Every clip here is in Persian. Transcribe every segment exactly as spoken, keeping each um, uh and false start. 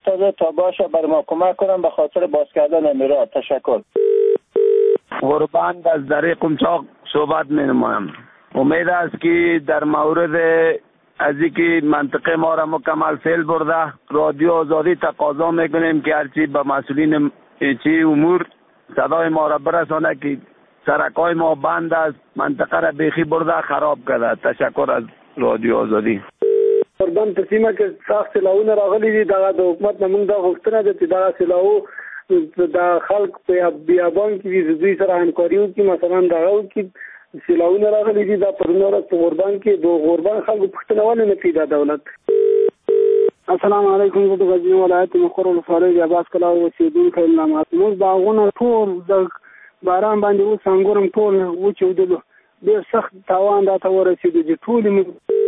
تا تا باشه بر ما کمک کنم به خاطر باز کردن میرا. تشکر. قربان از دره قمچاق صحبت می نمایم. امید است که در مورد از اینکه منطقه ما را مکمل فیل برده، رادیو آزادی تقاضا میکنیم که هرچی به مسئولین چی امور صدای ما را برسانه که سرکای ما بند است، منطقه را بیخی برده خراب کرده. تشکر از رادیو آزادی. قربان تسلیمه که سخت سلاحونه راغلي دي دغه د حکومت نه موږ دا غوښتنه ده چې دغه سلاحو د خلک په بیابان کې د دوی سره همکاري وکړي. مثلا دغه کې سلاحونه راغلي دي دا پرونه ورځ په غوربان کې د غوربان خلکو پوښتنه ولې نه کوي دا دولت. السلام علیکم. زه د غزني ولایت مقر ولسوالۍ د عباس کلا اوسېدونکی یم. موږ د هغونه ټول د باران باندې اوس انګورم ټول وچېدلو، ډېر سخت تاوان راته ورسېدو چې ټولې موږ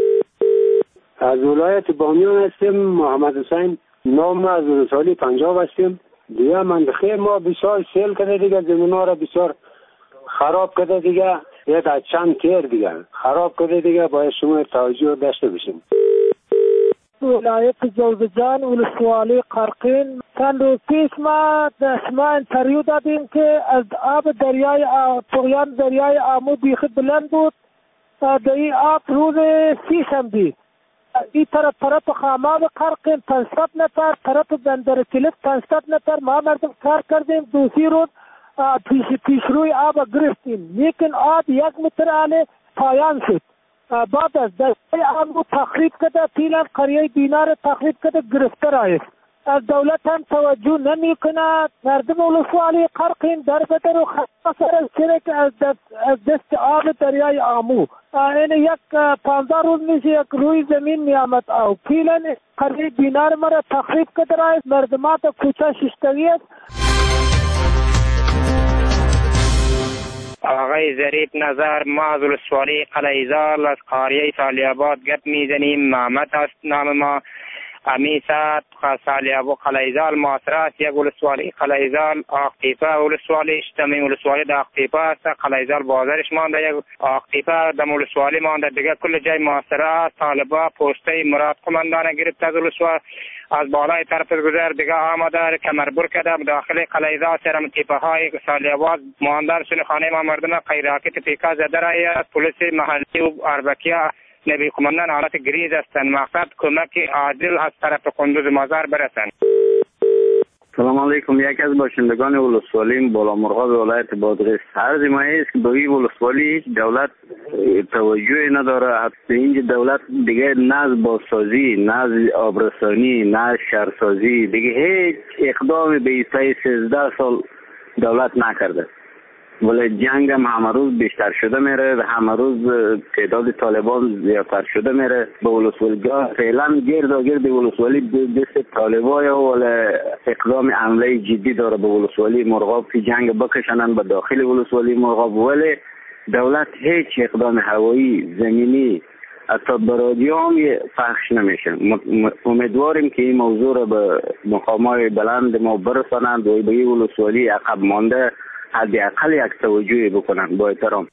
از ولایت بامیان هستیم. محمد حسین نام از ولسوالی پنجاب هستیم. دیگه منطقه ما بسیار سیل کرده دیگه، زمین‌ها را بسیار خراب کرده دیگه، یک از چند تیر دیگه خراب کرده دیگه. باید شما توجه داشته باشیم. ولایت جوزجان ولسوالی قرقین چند روز پیش ما شما انتریو دادیم که از آب دریای طغیان دریای آمو بیخی بلند بود. در این آب روز سیشنبه این طرف طرف خاماب قرقین پانصد نفر، طرف بندر کلیف پانصد نفر ما مردم کار کردیم. دوسری روز پیش پیش روی آب گرفتیم، لیکن آب یک متر آله پایان شد. بعد از دریای آمو تخریب کرده، فعلا قریه دینار تخریب کرده، گرفتار است. از دولت هم توجه نمی کند. مردم ولسوالی قرقین در بدر و خسر از شرک از دست, از دست آب دریای آمو. این یک پانزده روز میشه یک روی زمین میامد آو. فعلا قریه دینار مرا تخریب کرده است. مردمات کوچه ششتگی است. آقای ظریف نظر، ما از ولسوالی قلعه‌زال از قریه سالیاباد گپ میزنیم. محمد است نام ما. امیسات سالیاباد قلعه‌زال معاصرات یک ولسوالی قلعه‌زال آقتیپه ولسوالی اشتمی ولسوالی در آقتیپه است. قلعه‌زال بازارش مانده، یک آقتیپه در ولسوالی مانده دیگه. کل جای معاصرات طالبا پوسته مراد قماندان گرفت از ولسوالی از بالای طرف گذر دیگه آمده کمربر کرده. داخل قلعه‌زال سرم تیپه های سالیاباد ماندار سن خانه ما مردم قیراکت پیکا زده رای است. پلیس محلی و اربکیه نبی قماندان حالت گریز هستند. مقصد کمک عادل از طرف قندوز مازار برسند. سلام علیکم. یکی از باشندگان ولسوالی بالا مرغاب ولایت بادغیس. عرض ما است که به این ولسوالی دولت توجه نداره. حتی اینجا دولت دیگه نه از بازسازی، نه از آبرسانی، نه از شهرسازی دیگه هیچ اقدام به ایستای سیزده سال دولت نکرده. ولی جنگ هم همه روز بیشتر شده میره، همه روز تعداد طالبان زیادتر شده میره. به ولسوالی‌ها فعلا گرد و گرد ولسوالی دست طالبای ولی اقدام عمله جدی داره به ولسوالی مرغاب که جنگ بکشنن به داخل ولسوالی مرغاب. ولی دولت هیچ اقدام هوایی، زمینی، حتی برادیو هم پخش نمیشه. امیدواریم که این موضوع را به مقامات بلند ما برسانند و به این ولسوالی عقب مانده حداقل یک توجهی بکنن. با احترام.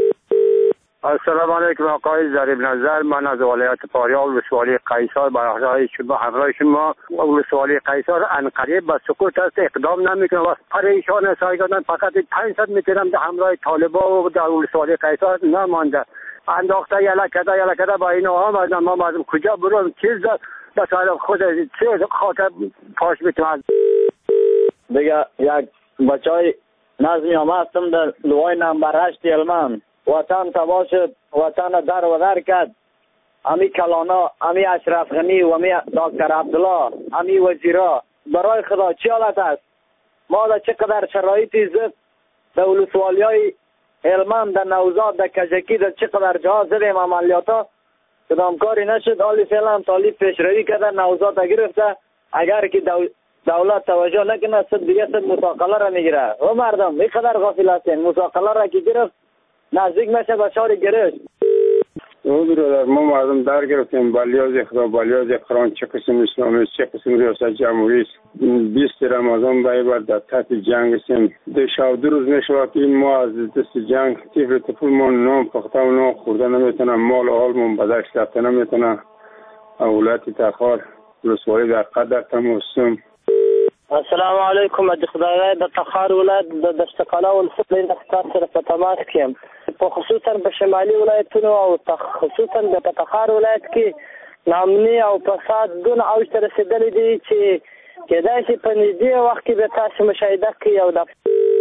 السلام علیکم آقای ظریف نظر. من از ولایت فاریاب ولسوالی قیصر برای شما همراه شما. ولسوالی قیصر انقریب به سکوت است، اقدام نمیکنه و پریشان است. فقط پانصد متر در همراه طالبا و در ولسوالی قیصر نمانده. انداخته یلا کده یلا کده با اینا آمدن. ما مردم کجا برون چیز به طرف خود چه خاطر پاش میتونم دیگه. یک بچای نظمی هم هستم در لوای نمبر هشت علمان. وطن تباه شد، وطن در و در کرد. امی کلانا، امی اشرف غنی و امی دکتر عبدالله، امی وزیرا برای خدا چی حالت است؟ ما در چقدر شرایطی زد در ولسوالی های علمان، در نوزاد، در کجکی، در چقدر جا زدیم عملیاتا کدام کاری نشد. حالی فعلا طالب پیشروی کرده، نوزاد گرفته. اگر که دو دولت توجه نکنه صد دیگه صد مساقله را میگیره. و مردم اینقدر غافل هستین، مساقله را که گرفت نزدیک میشه به شهر گرشت. او برادر ما مردم در گرفتیم. بالیاز اخدا بالیاز اقران چه قسم اسلامی چه قسم ریاست جمهوری است. بیست رمضان بایبر در تحت جنگ هستیم. ده شب دو روز میشود که ما از دست جنگ تیفر تفلمون نام پخته و نام خورده نمیتونم. مال و حالمون بدشت رفته نمیتونم. اولاد تخار ولسوالی در قد در تماسم. السلام علیکم. د خدای د تخار ولایت د دشتقاله ولسوالۍ نقطه سره په تماس کې په خصوصا په شمالي ولایتونو او خصوصا د تخار ولایت کې نامني او فساد دون اوج ته رسیدلی دی چې کېدای شي په نږدې وخت کې به تاسو مشاهده کړئ. او د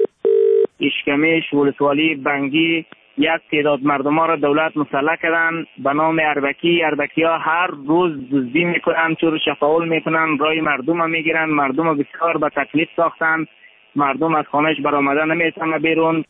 اشکمش ولسوالی بنگی یک تعداد مردم ها را دولت مسلح کردن به نام اربکی. اربکی ها هر روز دزدی میکنن، چور شفاول میکنن، رای مردم ها میگیرن، مردم ها بسیار به تکلیف ساختن، مردم از خانهش برآمده نمیتونن بیرون.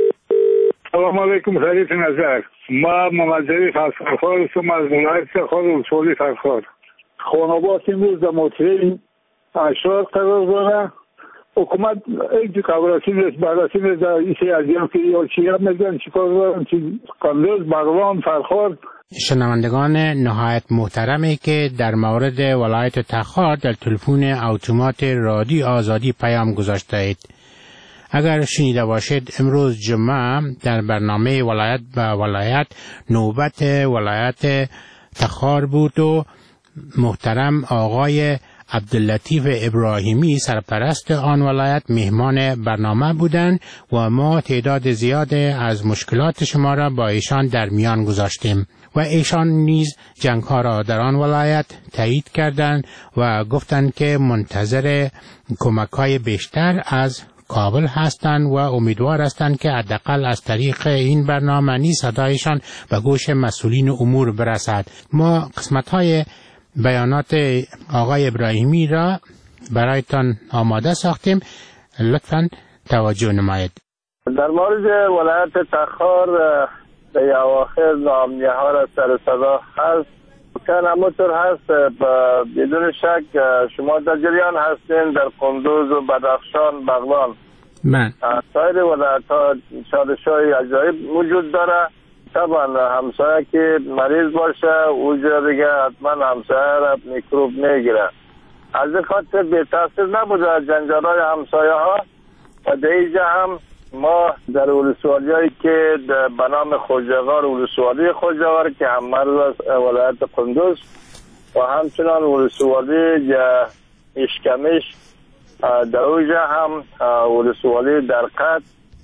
سلام علیکم شریف نظر. ما موظف فرخار هستم از ولایت تخار ولسوالی فرخار. خانوات امروز در موطئه اشرار قرار داره. حکومت ایک قبراتی نیست براتی نیست در ایسی ازیان که یا چی هم میگن چی کار دارن چی قندوز بغلان فرخار. شنوندگان نهایت محترمی که در مورد ولایت تخار در تلفن اتومات رادیو آزادی پیام گذاشته اید، اگر شنیده باشید امروز جمعه در برنامه ولایت به ولایت نوبت ولایت تخار بود و محترم آقای عبداللطیف ابراهیمی سرپرست آن ولایت مهمان برنامه بودند و ما تعداد زیاد از مشکلات شما را با ایشان در میان گذاشتیم و ایشان نیز جنگ ها را در آن ولایت تایید کردند و گفتند که منتظر کمک های بیشتر از کابل هستند و امیدوار هستند که حداقل از طریق این برنامه نیز صدایشان به گوش مسئولین امور برسد. ما قسمت های بیانات آقای ابراهیمی را برایتان آماده ساختیم، لطفاً توجه نمایید. در مورد ولایت تخار در اواخر نامنیه ها را سر صدا هست که همونطور هست بدون شک شما در جریان هستین در قندوز و بدخشان بغلان من سایر ولایت ها چالش های عجایب وجود داره. طبعا همسایه که مریض باشه اوجا دیگه حتما همسایه را میکروب میگیره. از این خاطر به تاثیر نبوده جنجال های همسایه ها و در اینجا هم ما در ولسوالی هایی که به نام خوجغار ولسوالی خوجغار که هم مرز ولایت قندوز و همچنان ولسوالی اشکمش در اونجا هم ولسوالی درقد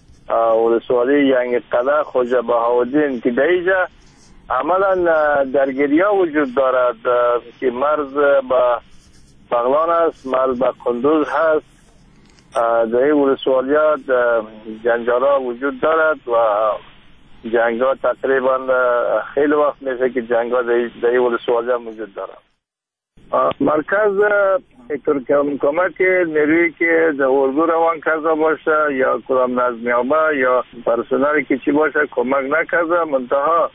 ولسوالی ینگ قلعه خوجه بهاودین که در اینجا عملا درگیری ها وجود دارد که مرز به بغلان است، مرز به قندوز هست. در این ولسوالی ها جنجال ها وجود دارد و جنگ ها تقریبا خیلی وقت میشه که جنگ ها در این ولسوالی ها وجود دارد. مرکز کمک نیرویی که در اردو روان کرده باشه یا کدام نظمیابه یا پرسنلی که چی باشه کمک نکرده. منتها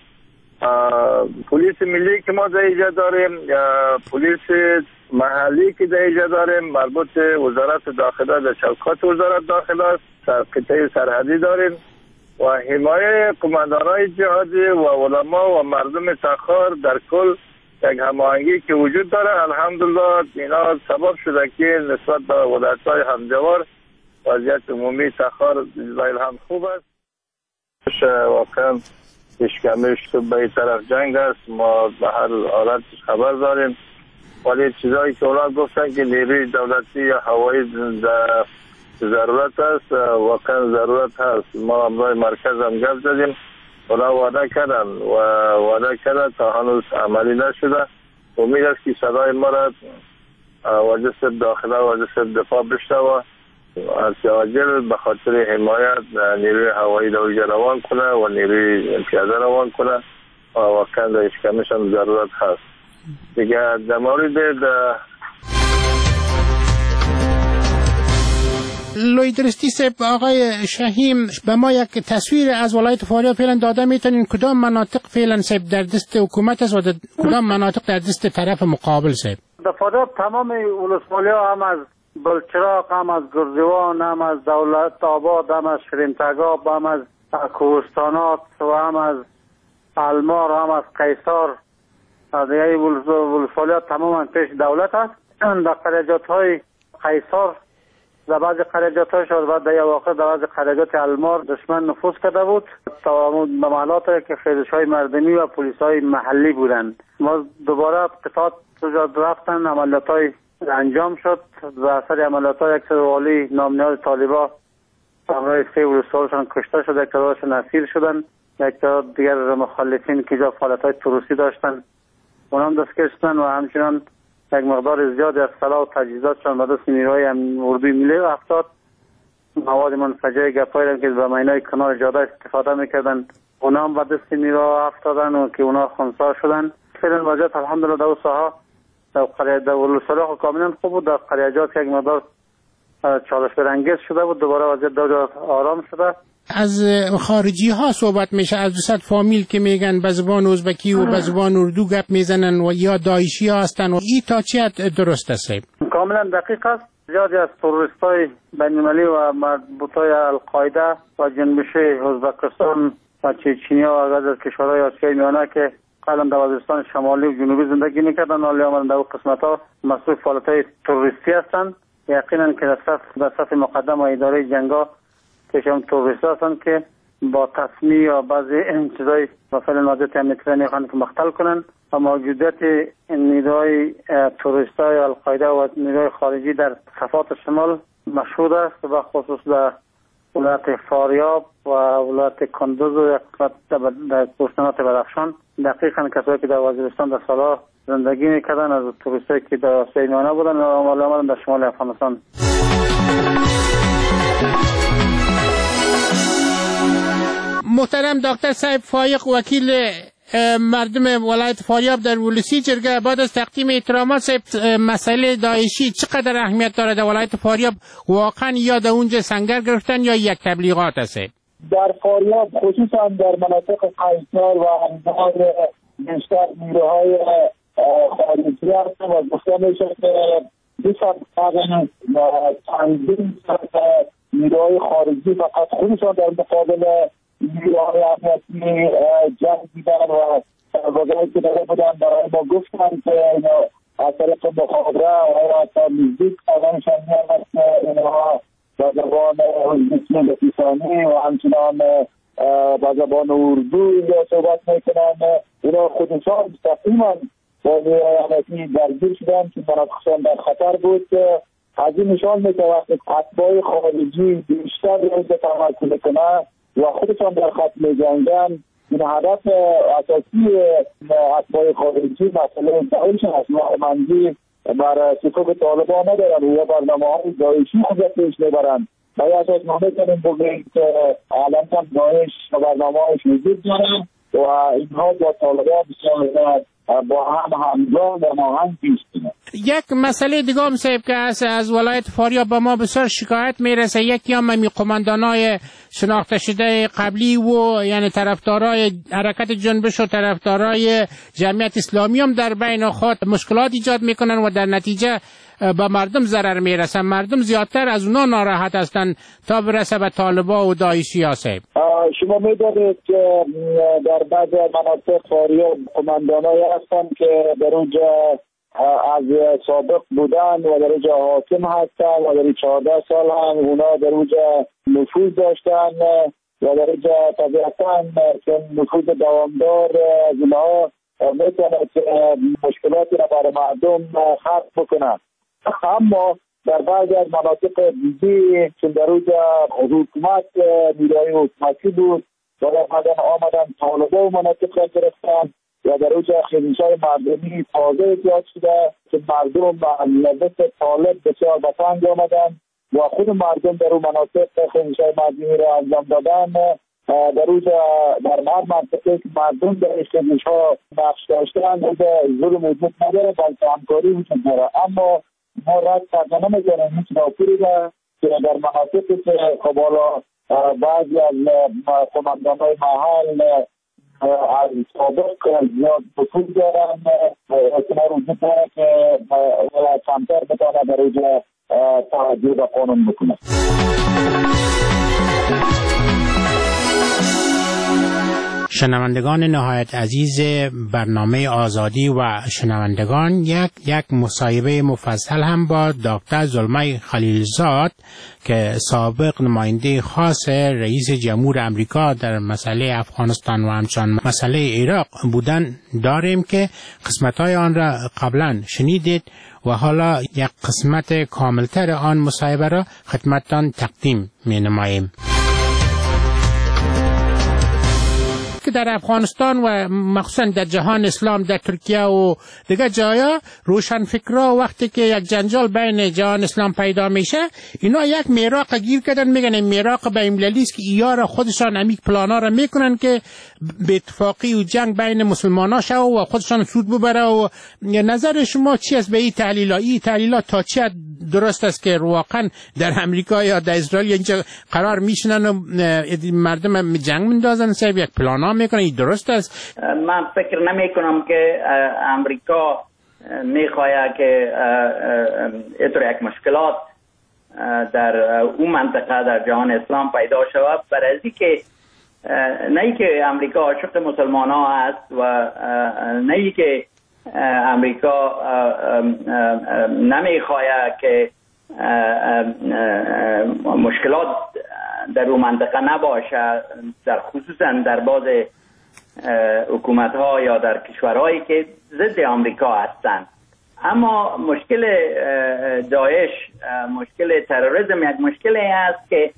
پلیس ملی که ما در اینجا داریم یا پلیس محلی که در اینجا داریم مربوط وزارت داخله در چوکات وزارت داخله است، قطعه سرحدی داریم و حمایه قماندانای جهادی و علما و مردم تخار در کل یک هماهنگی که وجود داره. الحمدلله اینا سبب شده که نسبت به ولایت‌های همجوار وضعیت عمومی تخار لله الحمد خوب است. واقعا اشکمش که به این طرف جنگ است، ما به هر حالت خبر داریم، ولی چیزایی که اونا گفتن که نیروی دولتی یا هوایی ضرورت است، واقعا ضرورت هست. ما امروز مرکز هم گفت زدیم، اونا وعده کردن و وعده کردن تا هنوز عملی نشده. امید است که صدای ما را وزیر داخله و وزیر دفاع بشنوه از عاجل به خاطر حمایت نیروی هوایی در اونجا روان کنه و نیروی پیاده روان کنه و واقعا در اشکمش هم ضرورت هست. دیگه در مورد لویدرستی سب آقای شهیم به ما یک تصویر از ولایت فاریاب فعلا داده میتونین کدام مناطق فعلا سب در دست حکومت است و کدام مناطق در دست طرف مقابل سب؟ در فاریاب تمام ولسوالی ها هم از بلچراغ، هم از گرزوان، هم از دولت آباد، هم از شرینتگاب، هم از کوهستانات و هم از المار، هم از قیصار، دیگه ولسوالی ها تماما پیش دولت است. در قریجات های قیصار در بعض قریجات های شد و در واقع در بعض قریجات المار دشمن نفوذ کرده بود تا ممالات که خیزش های مردمی و پلیس های محلی بودند. ما دوباره قطعات اونجا رفتن، عملیات های انجام شد. و اثر عملیات های یک سر والی نامنیاد طالبا همراه سه ولسوالیشان کشته شد، یک تعدادشان اسیر شدن، یک تعداد دیگر مخالفین که جا فعالیت های تروریستی داشتن اونها هم دستگیر شدن و همچنان یک مقدار زیادی از سلاح و تجهیزاتشان به دست نیروهای اردوی ملی افتاد. مواد منفجره گپایی که به معنای کنار جاده استفاده میکردن اونا هم به دست نیروها افتادن و که اونا خنثی شدن. فعلا وضعیت الحمدلله در ساحه در قریه در ولسوالی کاملا خوب بود. در قریه‌جات یک مقدار چالش برانگیز شده بود، دوباره وضعیت در آرام شده. از خارجی ها صحبت میشه، از دوست فامیل که میگن به زبان ازبکی و به زبان اردو گپ میزنن و یا داعشی ها هستن و این تا چی درست است؟ کاملا دقیق است. زیادی از تروریستای بین‌المللی و مربوطای القاعده و جنبش ازبکستان و چچنیا و از کشورهای آسیای میانه که قبلا در وزیرستان شمالی و جنوبی زندگی میکردن حالی آمدن در اون قسمت ها مسئول فعالیت‌های تروریستی هستند. یقینا که در صف در صف مقدم و اداره جنگا که هم تروریست هستند که با تصمیه یا بعضی این چیزای و فعلا وضعیت امنیتی میخوان که مختل کنن و موجودیت نیروهای تروریستای القاعده و نیروهای خارجی در صفات شمال مشهود است و خصوص در ولایت فاریاب و ولایت کندوز و در کوهستانات بدخشان. دقیقاً کسایی که در وزیرستان در سالها زندگی میکردن از تروریستایی که در آسیای میانه بودن و آمدن در شمال افغانستان. محترم دکتر صاحب فایق، وکیل مردم ولایت فاریاب در ولسی جرگه، بعد از تقدیم احترامات صاحب، مسئله داعشی چقدر اهمیت داره در ولایت فاریاب؟ واقعا یا در اونجا سنگر گرفتن یا یک تبلیغات است؟ در فاریاب خصوصا در مناطق قیصر و انبار بیشتر نیروهای خارجی هستن و گفته میشه که دو سال قبل چندین سال نیروهای خارجی فقط خودشان در مقابل نیروهای امنیتی جنگ دیدن و سربازهایی که داره بودن برای ما گفتن که از طریق مخابره و حتی میزدیک آدمشان میامد که اینها با زبان ازبکی لطیفانی و همچنان با زبان اردو یا صحبت میکنن. اینا خودشان مستقیما با نیروهای امنیتی درگیر شدن که مناطقشان در خطر بود. از این نشان میده وقتی اتباع خارجی بیشتر روز تمرکز کنه و خودشان در خط می‌جنگن، این هدف اساسی اتباع خارجی مسئله داعش است. نامندی بر صفوف طالبان ندارن و برنامه‌های داعشی خود پیش میبرن. و یا اساس ما می‌تونیم بگیم که الان داعش برنامه‌هاش وجود دارن و اینها با طالبان بسیار با هم همگام و هماهنگ پیش کنه. یک مسئله دیگه هم صاحب که هست، از ولایت فاریاب به ما بسیار شکایت میرسه. یکی هم می قماندانای شناخته شده قبلی و یعنی طرفدارای حرکت جنبش و طرفدارای جمعیت اسلامی هم در بین خود مشکلات ایجاد میکنن و در نتیجه به مردم ضرر میرسن. مردم زیادتر از اونا ناراحت هستن تا برسه به طالبا و داعشی ها. صاحب شما میدونید که در بعض مناطق فاریاب قماندانایی هستن که در اونجا از سابق بودن و در اونجا حاکم هستن و در چهارده سال هم اونا در اونجا نفوذ داشتن و در اونجا طبیعتاً که نفوذ دوامدار از اونها میتونه که مشکلاتی را برای مردم خلق بکنن. اما در بعضی از مناطق دیگه که در اونجا حکومت نیروهای حکومتی بود و بعدا آمدن طالبا و مناطق را گرفتن و در اونجا خیلیشای مردمی تازه ایجاد شده که مردم با لذت طالب بسیار به تنگ آمدن و خود مردم در اون مناطق خیلیشای مردمی را انجام دادن. در اونجا در هر منطقه که مردم در خیلیشها نقش داشتن ظلم وجود نداره بلکه همکاری وجود داره. اما ما رد کردن نمی‌کنیم هیچ راپوری را که در مناطقی که خبالا بعضی از قماندان‌های محل از سابق زیاد بسود دارن احتمال وجود داره که کمتر بتانه در اینجا توجه به قانون بکنه. شنوندگان نهایت عزیز برنامه آزادی و شنوندگان، یک یک مصاحبه مفصل هم با دکتر زلمه خلیلزاد که سابق نماینده خاص رئیس جمهور امریکا در مسئله افغانستان و همچنان مسئله عراق بودن داریم که قسمت‌های آن را قبلا شنیدید و حالا یک قسمت کاملتر آن مصاحبه را خدمتتان تقدیم می‌نماییم. که در افغانستان و مخصوصا در جهان اسلام، در ترکیه و دیگر جایا، روشنفکرها وقتی که یک جنجال بین جهان اسلام پیدا میشه، اینا یک میراق گیر کردن، میگن این میراق بین‌المللی است که اینا را خودشان امیک پلانا را میکنن که به اتفاقی و جنگ بین مسلمان‌ها شه و خودشان سود ببره. و نظر شما چی است به این تحلیل‌ها؟ این تحلیل‌ها تا چه درست است که واقعا در امریکا یا در اسرائیل اینجا قرار میشنن و مردم جنگ میندازن، سبب یک پلانا میکنن؟ این درست است؟ من فکر نمی کنم که امریکا میخواهد که اینطور یک مشکلات در اون منطقه در جهان اسلام پیدا شود، برای از که نه ای که امریکا عاشق مسلمان ها است و نه ای که امریکا نمیخواهد که مشکلات در اون منطقه نباشه، در خصوصا در بعض حکومت ها یا در کشورهایی که ضد امریکا هستند. اما مشکل داعش، مشکل تروریسم یک مشکلی است که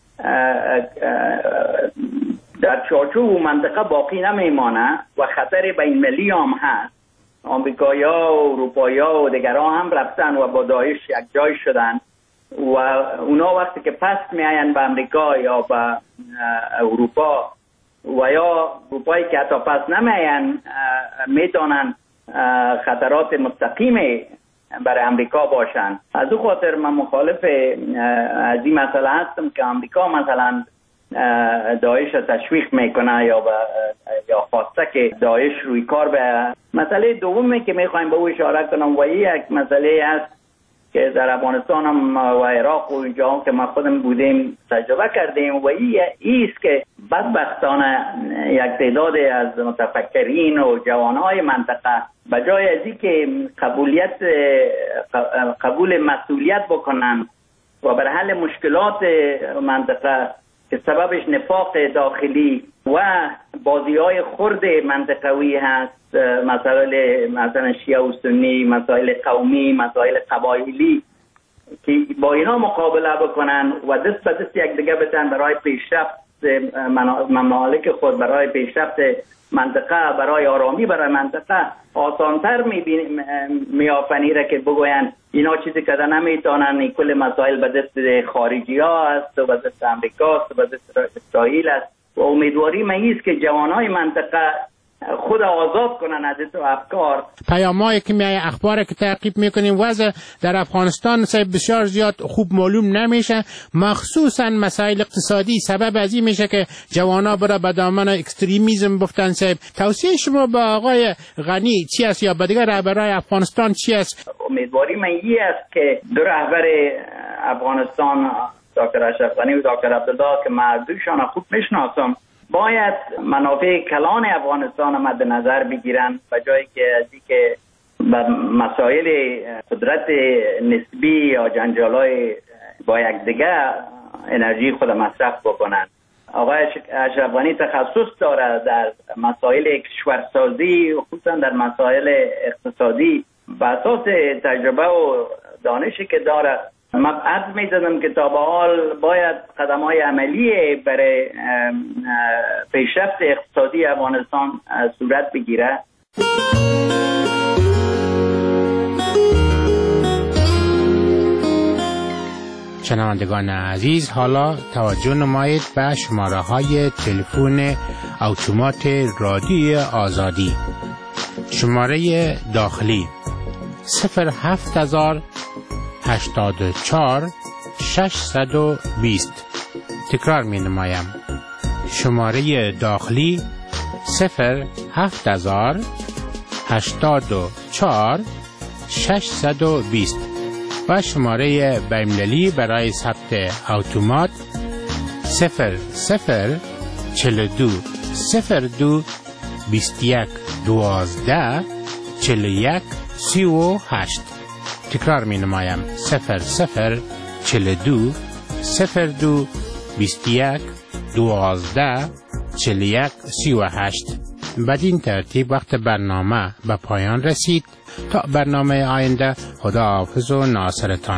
در چارچوب منطقه باقی نمیمانه و خطر بین ملی هم هست. آمریکایی‌ها و اروپایی‌ها و دیگران هم رفتن و با داعش یک جای شدن و اونا وقتی که پس میاین به امریکا یا به اروپا و یا اروپایی که حتی پس نمیاین میتونن خطرات مستقیم برای امریکا باشن. از او خاطر من مخالف از این مسئله هستم که امریکا مثلا داعش تشویق میکنه یا با یا خواسته که داعش روی کار به. مسئله دومی که میخوایم به او اشاره کنم و یک مسئله است که در افغانستان هم و عراق و اینجا هم که ما خودم بودیم تجربه کردیم و این است که بدبختانه یک تعداد از متفکرین و جوانهای منطقه به جای از این که قبولیت قبول مسئولیت بکنن و بر حل مشکلات منطقه که سببش نفاق داخلی و بازی های خرد منطقوی هست، مسائل مثلا شیعه و سنی، مسائل قومی، مسائل قبایلی، که با اینا مقابله بکنن و دست به دست یک دیگه بتن برای پیشرفت ممالک خود، برای پیشرفت منطقه، برای آرامی برای منطقه آسانتر میافنیره که بگوین اینا چیزی که نمیتونن، این کل مسائل به دست خارجی ها است و به دست امریکا است و به دست اسرائیل است و امیدواری من است که جوانای منطقه خود آزاد کنن از این افکار. پیامایی که میای اخبار که تعقیب میکنیم وضع در افغانستان بسیار زیاد خوب معلوم نمیشه، مخصوصا مسائل اقتصادی سبب از این میشه که جوانا برای به دامن اکستریمیسم بفتن. صاحب توصیه شما با آقای غنی چی است یا به دیگر رهبرای افغانستان چی است؟ امیدواری من این است که دو رهبر افغانستان، دکتر اشرف غنی و دکتر عبدالله که من دویشان خوب میشناسم، باید منافع کلان افغانستان مد نظر بگیرن به جایی که از اینکه به مسائل قدرت نسبی یا جنجالای با یک دیگه انرژی خود مصرف بکنن. آقای اشرف غنی تخصص داره در مسائل کشورسازی و خصوصا در مسائل اقتصادی. به اساس تجربه و دانشی که داره من عرض می زدم که تا به حال باید قدم های عملی برای پیشرفت اقتصادی افغانستان صورت بگیره. شنوندگان عزیز، حالا توجه نمایید به شماره های تلفن اتومات رادیو آزادی. شماره داخلی صفر هفت هزار هشتاد و چهار ششصد و بیست. تکرار می نمایم. شماره داخلی صفر هفت هزار هشتاد و چهار ششصد و بیست و شماره بین‌المللی برای ثبت اتومات صفر صفر چهل و دو صفر دو بیست یک دوازده چل یک سی و هشت. تکرار می نمایم صفر صفر چل دو صفر دو بیست یک دوازده چل یک سی و هشت. بدین ترتیب وقت برنامه به پایان رسید. تا برنامه آینده، خدا حافظ و ناصرتان.